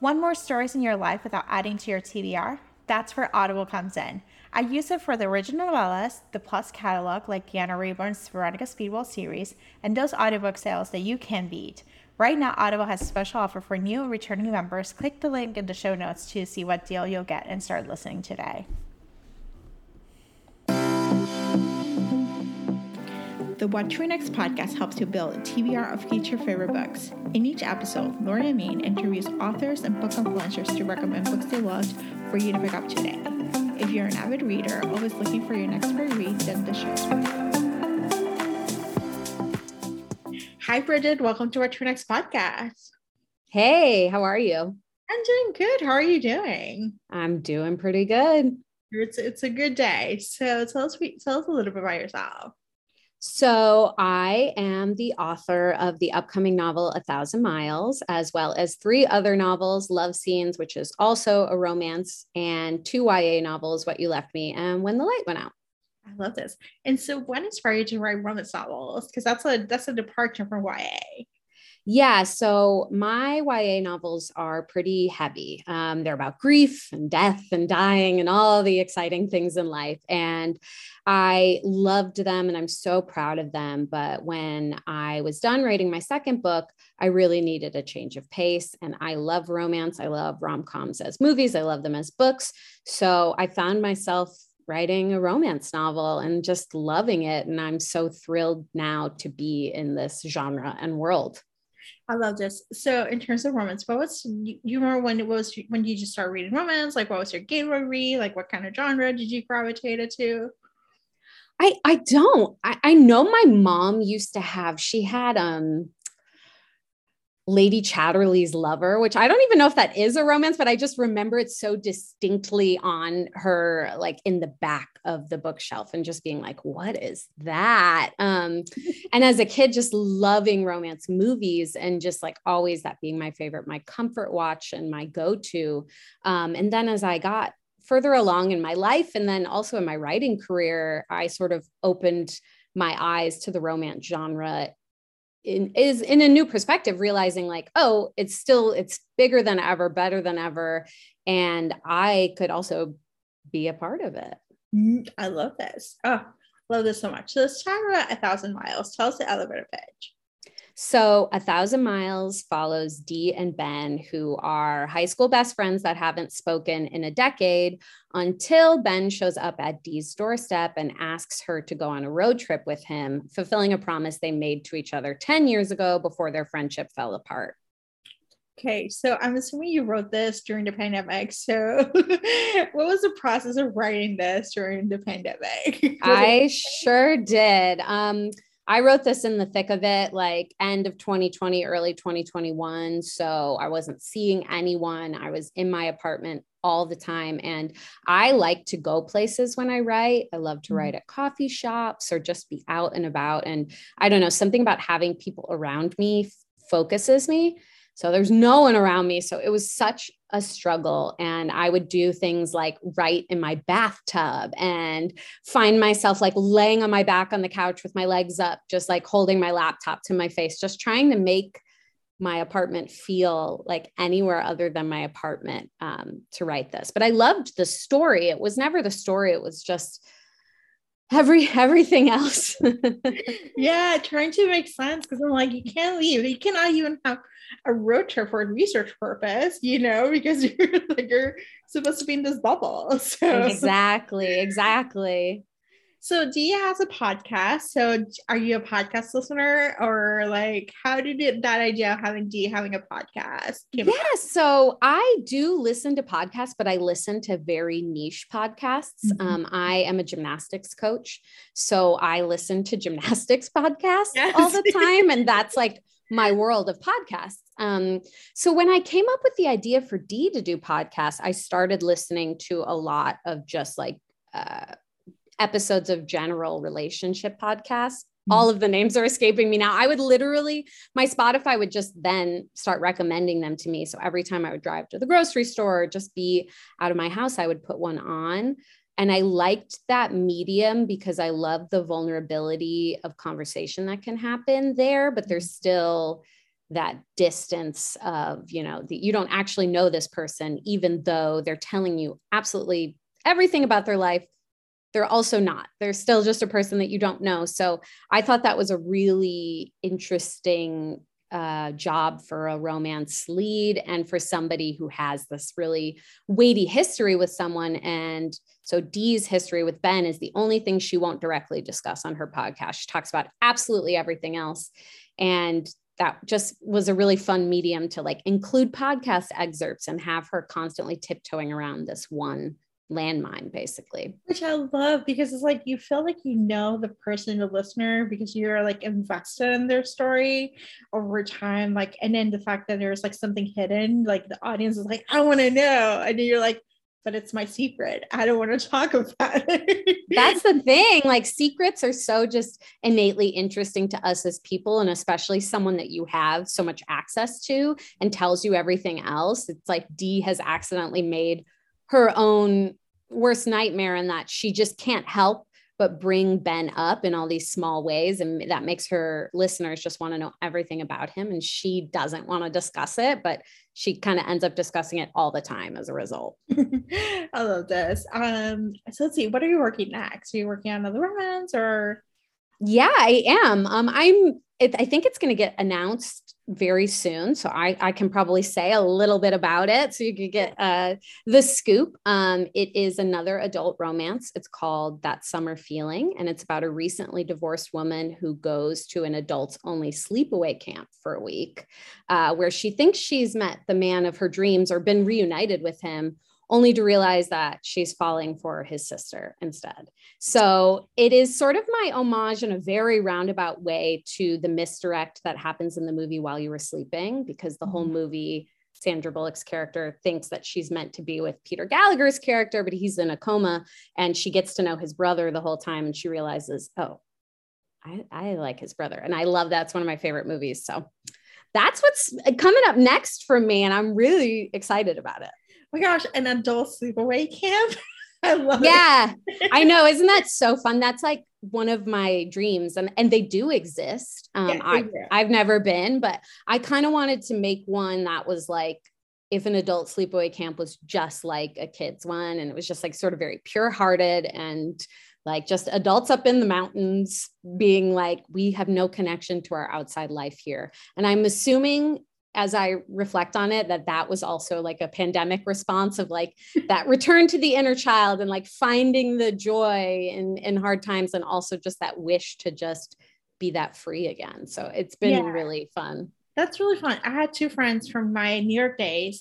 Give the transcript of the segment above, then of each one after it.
Want more stories in your life without adding to your TBR? That's where Audible comes in. I use it for the original novellas, the Plus catalog like Deanna Rayburn's Veronica Speedwell series, and those audiobook sales that you can beat. Right now, Audible has a special offer for new and returning members. Click the link in the show notes to see what deal you'll get and start listening today. The What to Read Next podcast helps you build a TBR of future favorite books. In each episode, Lauren and Maine interviews authors and book influencers to recommend books they loved for you to pick up today. If you're an avid reader, always looking for your next great read, then the show's for you. Hi, Bridget. Welcome to What to Read Next podcast. Hey, how are you? I'm doing good. How are you doing? I'm doing pretty good. It's a good day. So tell us a little bit about yourself. So I am the author of the upcoming novel, 1,000 Miles, as well as 3 other novels, Love Scenes, which is also a romance, and 2 YA novels, What You Left Me and When the Light Went Out. I love this. And so what inspired you to write romance novels? Because that's a departure from YA. Yeah, so my YA novels are pretty heavy. They're about grief and death and dying and all the exciting things in life. And I loved them and I'm so proud of them. But when I was done writing my second book, I really needed a change of pace. And I love romance. I love rom-coms as movies. I love them as books. So I found myself writing a romance novel and just loving it. And I'm so thrilled now to be in this genre and world. I love this. So in terms of romance, you remember when did you just start reading romance? Like what was your gateway read? Like what kind of genre did you gravitate to? I don't. I know my mom used to have, she had Lady Chatterley's Lover, which I don't even know if that is a romance, but I just remember it so distinctly on her, like in the back of the bookshelf and just being like, what is that? And as a kid, just loving romance movies and just like always that being my favorite, my comfort watch and my go-to. And then as I got further along in my life and then also in my writing career, I sort of opened my eyes to the romance genre in a new perspective, realizing like, oh, it's bigger than ever, better than ever. And I could also be a part of it. I love this. Oh, love this so much. So let's talk about 1,000 Miles. Tell us the elevator pitch. So 1,000 Miles follows Dee and Ben, who are high school best friends that haven't spoken in a decade until Ben shows up at Dee's doorstep and asks her to go on a road trip with him, fulfilling a promise they made to each other 10 years ago before their friendship fell apart. Okay, so I'm assuming you wrote this during the pandemic. So what was the process of writing this during the pandemic? I sure did. I wrote this in the thick of it, like end of 2020, early 2021. So I wasn't seeing anyone. I was in my apartment all the time. And I like to go places when I write. I love to write at coffee shops or just be out and about. And I don't know, something about having people around me focuses me. So there's no one around me. So it was such a struggle. And I would do things like write in my bathtub and find myself like laying on my back on the couch with my legs up, just like holding my laptop to my face, just trying to make my apartment feel like anywhere other than my apartment to write this. But I loved the story. It was never the story. It was just everything else. Yeah, trying to make sense because I'm like, you can't leave. You cannot even have a road trip for a research purpose, because you're supposed to be in this bubble. So Exactly. So Dee has a podcast. So are you a podcast listener, or like how did that idea of having Dee having a podcast came about? Yeah, so I do listen to podcasts, but I listen to very niche podcasts. I am a gymnastics coach, so I listen to gymnastics podcasts all the time, and that's like my world of podcasts. So when I came up with the idea for Dee to do podcasts, I started listening to a lot of just like episodes of general relationship podcasts. All of the names are escaping me now. I would literally, my Spotify would just then start recommending them to me. So every time I would drive to the grocery store or just be out of my house, I would put one on. And I liked that medium because I love the vulnerability of conversation that can happen there, but there's still that distance of, you know, you don't actually know this person, even though they're telling you absolutely everything about their life. They're also not. They're still just a person that you don't know. So I thought that was a really interesting job for a romance lead and for somebody who has this really weighty history with someone. And so Dee's history with Ben is the only thing she won't directly discuss on her podcast. She talks about absolutely everything else. And that just was a really fun medium to like include podcast excerpts and have her constantly tiptoeing around this one landmine, basically. Which I love, because it's like you feel like you know the person, the listener, because you're like invested in their story over time. Like, and then the fact that there's like something hidden, like the audience is like, I want to know. And then you're like, but it's my secret. I don't want to talk about it. That's the thing. Like secrets are so just innately interesting to us as people, and especially someone that you have so much access to and tells you everything else. It's like Dee has accidentally made her own worst nightmare in that she just can't help but bring Ben up in all these small ways. And that makes her listeners just want to know everything about him. And she doesn't want to discuss it, but she kind of ends up discussing it all the time as a result. I love this. So let's see, what are you working next? Are you working on another romance or? Yeah, I am. I think it's going to get announced very soon. So I can probably say a little bit about it so you could get the scoop. It is another adult romance. It's called That Summer Feeling. And it's about a recently divorced woman who goes to an adults only sleepaway camp for a week, where she thinks she's met the man of her dreams or been reunited with him, only to realize that she's falling for his sister instead. So it is sort of my homage in a very roundabout way to the misdirect that happens in the movie While You Were Sleeping, because the whole movie, Sandra Bullock's character thinks that she's meant to be with Peter Gallagher's character, but he's in a coma, and she gets to know his brother the whole time. And she realizes, oh, I like his brother. And I love that. It's one of my favorite movies. So that's what's coming up next for me. And I'm really excited about it. Oh my gosh, an adult sleepaway camp. I love it. Yeah, I know. Isn't that so fun? That's like one of my dreams. And they do exist. I've never been, but I kind of wanted to make one that was like, if an adult sleepaway camp was just like a kid's one, and it was just like sort of very pure hearted and like just adults up in the mountains being like, we have no connection to our outside life here. And I'm assuming, as I reflect on it, that was also like a pandemic response of like that return to the inner child and like finding the joy in hard times, and also just that wish to just be that free again. So it's been really fun. That's really fun. I had two friends from my New York days.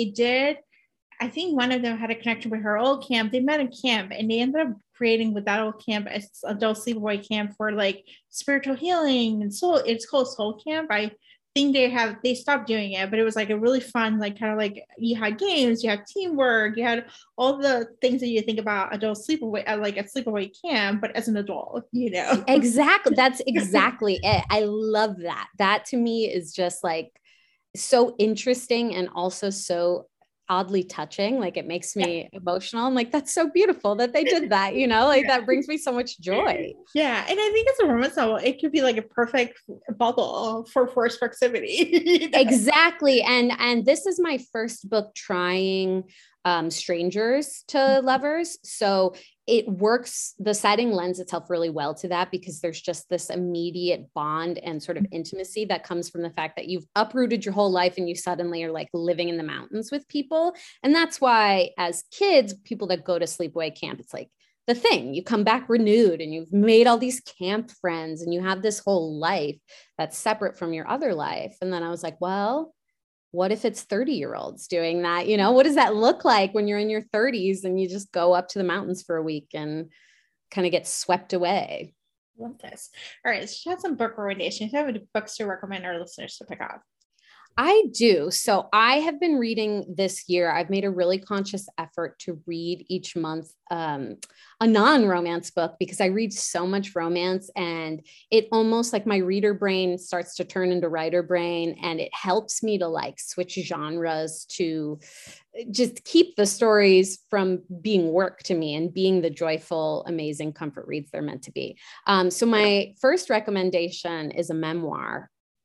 I think one of them had a connection with her old camp. They met in camp and they ended up creating with that old camp as adult sleepaway camp for like spiritual healing. And so it's called Soul Camp. I think they stopped doing it, but it was like a really fun, like kind of like you had games, you had teamwork, you had all the things that you think about adult sleepaway, like a sleepaway camp, but as an adult, you know. Exactly. That's exactly it. I love that. That to me is just like so interesting and also so oddly touching. Like it makes me emotional. I'm like, that's so beautiful that they did that, you know, like that brings me so much joy. Yeah. And I think as a romance novel, it could be like a perfect bubble for forced proximity. You know? Exactly. And this is my first book trying strangers to lovers. So it works, the setting lends itself really well to that, because there's just this immediate bond and sort of intimacy that comes from the fact that you've uprooted your whole life and you suddenly are like living in the mountains with people. And that's why as kids, people that go to sleepaway camp, it's like the thing, you come back renewed and you've made all these camp friends and you have this whole life that's separate from your other life. And then I was like, well, what if it's 30-year-olds doing that? You know, what does that look like when you're in your 30s and you just go up to the mountains for a week and kind of get swept away? Love this. All right. So you have some book recommendations. You have any books to recommend our listeners to pick up? I do. So I have been reading this year. I've made a really conscious effort to read each month a non-romance book, because I read so much romance and it almost like my reader brain starts to turn into writer brain, and it helps me to like switch genres to just keep the stories from being work to me and being the joyful, amazing comfort reads they're meant to be. So my first recommendation is a memoir.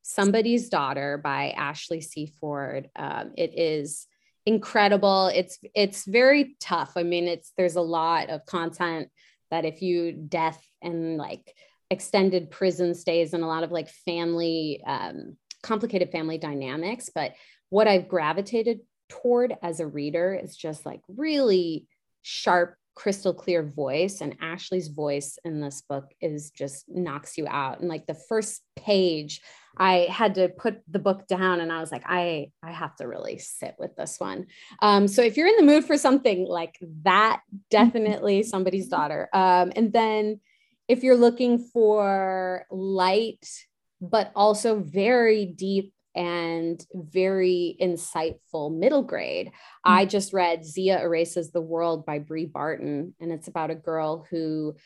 Somebody's Daughter by Ashley C. Ford. It is incredible. It's very tough. I mean, there's a lot of content that if you death and like extended prison stays and a lot of like family, complicated family dynamics. But what I've gravitated toward as a reader is just like really sharp, crystal clear voice. And Ashley's voice in this book is just knocks you out. And like the first page, I had to put the book down and I was like, I have to really sit with this one. So if you're in the mood for something like that, definitely Somebody's Daughter. And then if you're looking for light, but also very deep and very insightful middle grade, I just read Zia Erases the World by Bree Barton. And it's about a girl who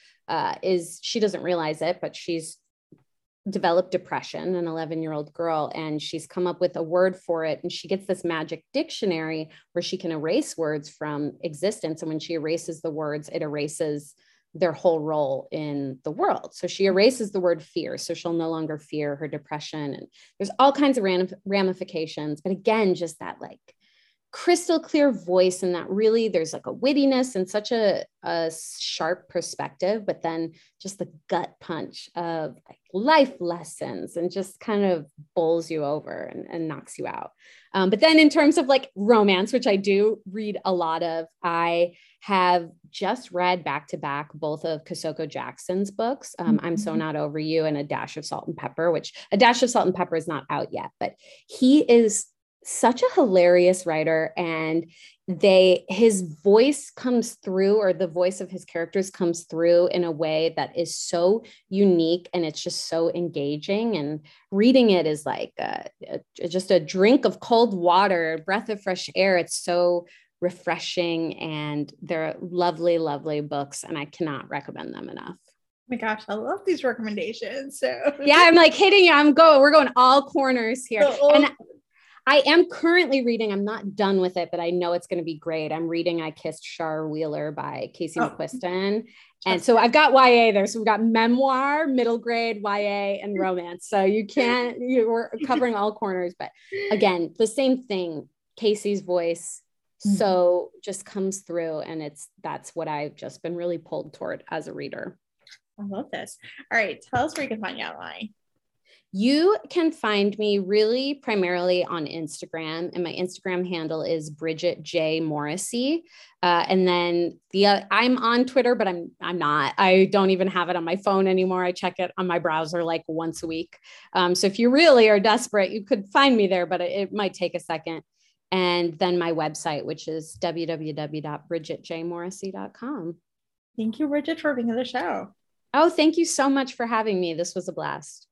she doesn't realize it, but she's developed depression, an 11-year-old girl, and she's come up with a word for it. And she gets this magic dictionary where she can erase words from existence. And when she erases the words, it erases their whole role in the world. So she erases the word fear. So she'll no longer fear her depression. And there's all kinds of ramifications. But again, just that like crystal clear voice, and that really there's like a wittiness and such a sharp perspective, but then just the gut punch of like life lessons and just kind of bowls you over and knocks you out. But then in terms of like romance, which I do read a lot of, I have just read back to back both of Kosoko Jackson's books, I'm So Not Over You and A Dash of Salt and Pepper, which A Dash of Salt and Pepper is not out yet, but he is such a hilarious writer, and his voice comes through, or the voice of his characters comes through in a way that is so unique, and it's just so engaging, and reading it is like just a drink of cold water, a breath of fresh air. It's so refreshing, and they're lovely, lovely books, and I cannot recommend them enough. Oh my gosh, I love these recommendations. So yeah, I'm like hitting you. We're going all corners here. And I am currently reading, I'm not done with it, but I know it's going to be great. I'm reading I Kissed Char Wheeler by Casey McQuiston. And so I've got YA there. So we've got memoir, middle grade, YA, and romance. So we're covering all corners. But again, the same thing, Casey's voice so just comes through. And that's what I've just been really pulled toward as a reader. I love this. All right. Tell us where you can find you online. You can find me really primarily on Instagram, and my Instagram handle is Bridget J. Morrissey. And then I'm on Twitter, but I'm not. I don't even have it on my phone anymore. I check it on my browser like once a week. So if you really are desperate, you could find me there, but it might take a second. And then my website, which is www.bridgetjmorrissey.com. Thank you, Bridget, for being on the show. Oh, thank you so much for having me. This was a blast.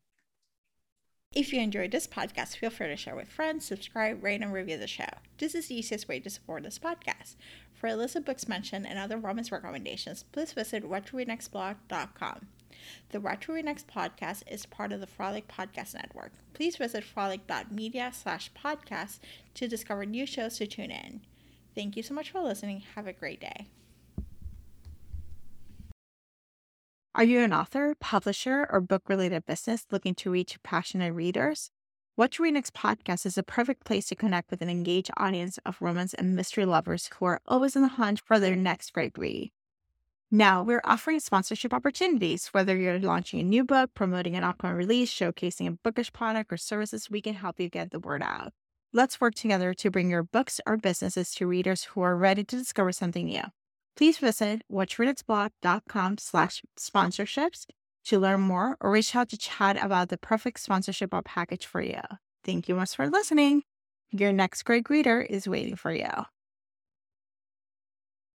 If you enjoyed this podcast, feel free to share with friends, subscribe, rate, and review the show. This is the easiest way to support this podcast. For a list of books mentioned and other romance recommendations, please visit WhatToReadNextblog.com. The What to Read Next podcast is part of the Frolic Podcast Network. Please visit frolic.media/podcast to discover new shows to tune in. Thank you so much for listening. Have a great day. Are you an author, publisher, or book-related business looking to reach passionate readers? What to Read Next podcast is a perfect place to connect with an engaged audience of romance and mystery lovers who are always on the hunt for their next great read. Now, we're offering sponsorship opportunities. Whether you're launching a new book, promoting an upcoming release, showcasing a bookish product or services, we can help you get the word out. Let's work together to bring your books or businesses to readers who are ready to discover something new. Please visit whattoreadnextblog.com/sponsorships to learn more, or reach out to chat about the perfect sponsorship or package for you. Thank you much for listening. Your next great reader is waiting for you.